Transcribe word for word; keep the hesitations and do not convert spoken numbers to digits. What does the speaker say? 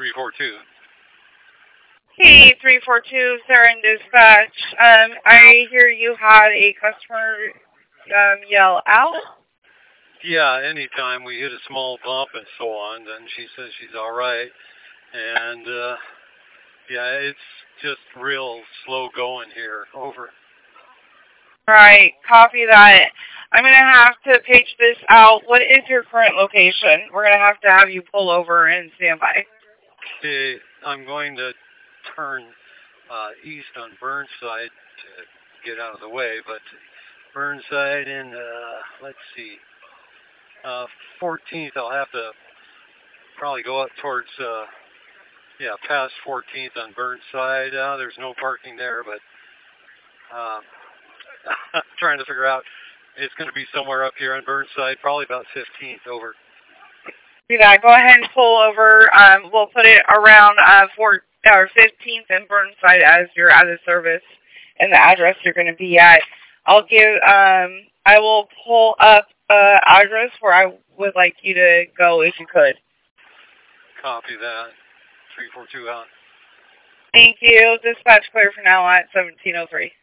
three four two. Hey, three four two, Siren Dispatch. Um, I hear you had a customer um, yell out. Yeah, anytime we hit a small bump and so on, then she says she's all right. And, uh, yeah, it's just real slow going here. Over. Right, copy that. I'm going to have to page this out. What is your current location? We're going to have to have you pull over and stand by. Okay, I'm going to turn uh, east on Burnside to get out of the way, but Burnside and, uh, let's see, uh, fourteenth, I'll have to probably go up towards, uh, yeah, past fourteenth on Burnside. Uh, there's no parking there, but uh, I'm trying to figure out, it's going to be somewhere up here on Burnside, probably about fifteenth. Over. Do that. Go ahead and pull over. Um, we'll put it around uh, four, or fifteenth and Burnside as your out of service and the address you're going to be at. I'll give, um, I will pull up uh, address where I would like you to go if you could. Copy that. three four two out. Thank you. Dispatch clear for now at seventeen oh three.